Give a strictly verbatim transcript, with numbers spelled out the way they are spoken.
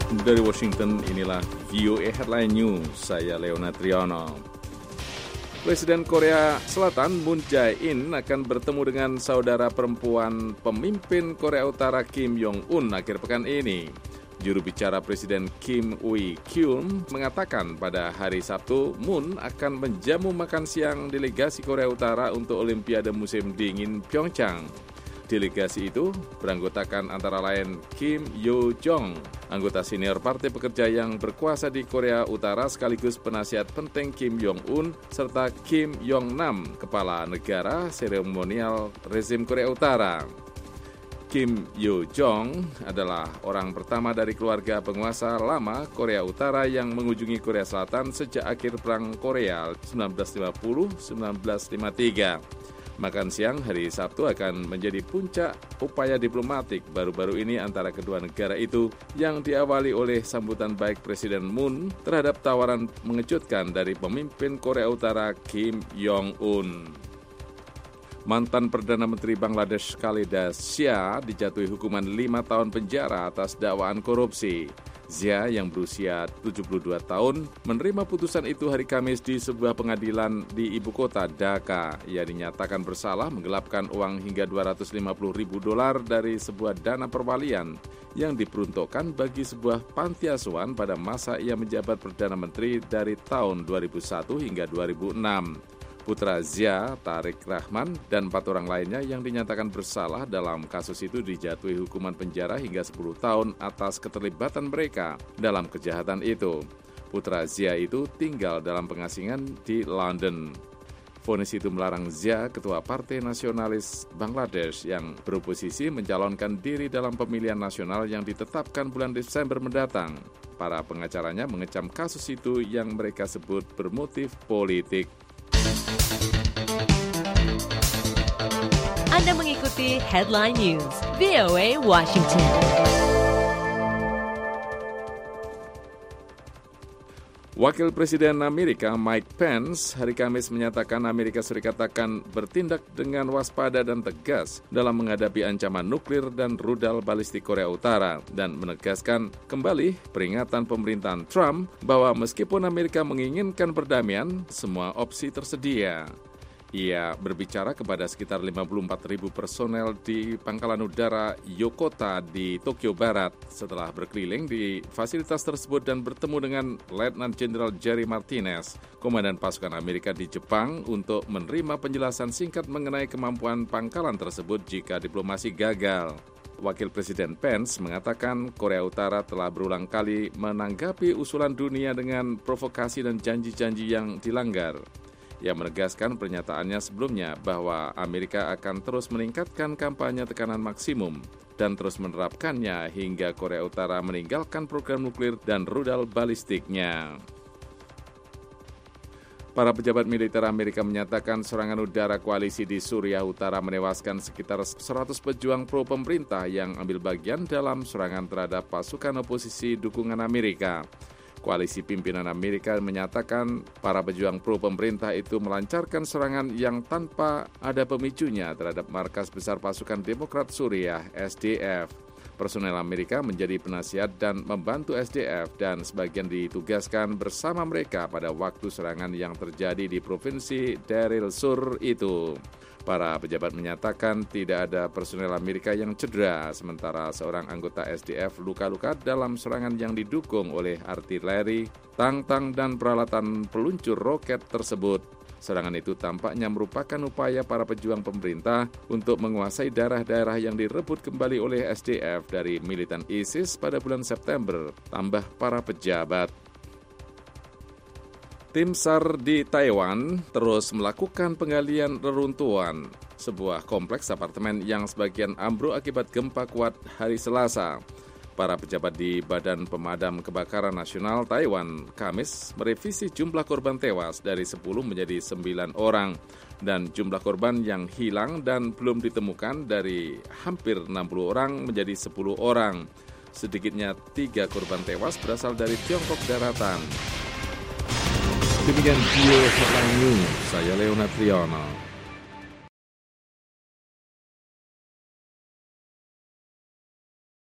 Dari Washington, inilah V O A Headline News. Saya Leona Triano. Presiden Korea Selatan Moon Jae-in akan bertemu dengan saudara perempuan pemimpin Korea Utara Kim Jong-un akhir pekan ini. Juru bicara Presiden Kim Ui-kyung mengatakan pada hari Sabtu, Moon akan menjamu makan siang delegasi Korea Utara untuk Olimpiade Musim Dingin Pyeongchang. Delegasi itu beranggotakan antara lain Kim Yo-jong, anggota senior Partai Pekerja yang berkuasa di Korea Utara sekaligus penasihat penting Kim Jong-un, serta Kim Yong-nam, kepala negara seremonial rezim Korea Utara. Kim Yo-jong adalah orang pertama dari keluarga penguasa lama Korea Utara yang mengunjungi Korea Selatan sejak akhir Perang Korea seribu sembilan ratus lima puluh sampai seribu sembilan ratus lima puluh tiga. Makan siang hari Sabtu akan menjadi puncak upaya diplomatik baru-baru ini antara kedua negara itu yang diawali oleh sambutan baik Presiden Moon terhadap tawaran mengejutkan dari pemimpin Korea Utara Kim Jong-un. Mantan Perdana Menteri Bangladesh Khalida Zia dijatuhi hukuman lima tahun penjara atas dakwaan korupsi. Zia yang berusia tujuh puluh dua tahun menerima putusan itu hari Kamis di sebuah pengadilan di ibu kota Dhaka. Ia dinyatakan bersalah menggelapkan uang hingga dua ratus lima puluh ribu dolar dari sebuah dana perwalian yang diperuntukkan bagi sebuah panti asuhan pada masa ia menjabat Perdana Menteri dari tahun dua ribu satu hingga dua ribu enam. Putra Zia, Tariq Rahman, dan empat orang lainnya yang dinyatakan bersalah dalam kasus itu dijatuhi hukuman penjara hingga sepuluh tahun atas keterlibatan mereka dalam kejahatan itu. Putra Zia itu tinggal dalam pengasingan di London. Vonis itu melarang Zia, ketua Partai Nasionalis Bangladesh yang beroposisi mencalonkan diri dalam pemilihan nasional yang ditetapkan bulan Desember mendatang. Para pengacaranya mengecam kasus itu yang mereka sebut bermotif politik. Anda mengikuti Headline News, V O A Washington. Wakil Presiden Amerika Mike Pence hari Kamis menyatakan Amerika Serikat akan bertindak dengan waspada dan tegas dalam menghadapi ancaman nuklir dan rudal balistik Korea Utara dan menegaskan kembali peringatan pemerintahan Trump bahwa meskipun Amerika menginginkan perdamaian, semua opsi tersedia. Ia berbicara kepada sekitar lima puluh empat ribu personel di Pangkalan Udara Yokota di Tokyo Barat setelah berkeliling di fasilitas tersebut dan bertemu dengan Letnan Jenderal Jerry Martinez, Komandan Pasukan Amerika di Jepang, untuk menerima penjelasan singkat mengenai kemampuan pangkalan tersebut jika diplomasi gagal. Wakil Presiden Pence mengatakan Korea Utara telah berulang kali menanggapi usulan dunia dengan provokasi dan janji-janji yang dilanggar. Ia menegaskan pernyataannya sebelumnya bahwa Amerika akan terus meningkatkan kampanye tekanan maksimum dan terus menerapkannya hingga Korea Utara meninggalkan program nuklir dan rudal balistiknya. Para pejabat militer Amerika menyatakan serangan udara koalisi di Suriah Utara menewaskan sekitar seratus pejuang pro pemerintah yang ambil bagian dalam serangan terhadap pasukan oposisi dukungan Amerika. Koalisi pimpinan Amerika menyatakan para pejuang pro pemerintah itu melancarkan serangan yang tanpa ada pemicunya terhadap markas besar pasukan Demokrat Suriah S D F. Personel Amerika menjadi penasihat dan membantu S D F dan sebagian ditugaskan bersama mereka pada waktu serangan yang terjadi di provinsi Deir el-Zur itu. Para pejabat menyatakan tidak ada personel Amerika yang cedera, sementara seorang anggota S D F luka-luka dalam serangan yang didukung oleh artileri, tang-tang, dan peralatan peluncur roket tersebut. Serangan itu tampaknya merupakan upaya para pejuang pemerintah untuk menguasai daerah-daerah yang direbut kembali oleh S D F dari militan ISIS pada bulan September, tambah para pejabat. Tim SAR di Taiwan terus melakukan penggalian reruntuhan sebuah kompleks apartemen yang sebagian ambruk akibat gempa kuat hari Selasa. Para pejabat di Badan Pemadam Kebakaran Nasional Taiwan Kamis merevisi jumlah korban tewas dari sepuluh menjadi sembilan orang dan jumlah korban yang hilang dan belum ditemukan dari hampir enam puluh orang menjadi sepuluh orang. Sedikitnya tiga korban tewas berasal dari Tiongkok daratan. Demikian video Headline News, saya Leona Triano.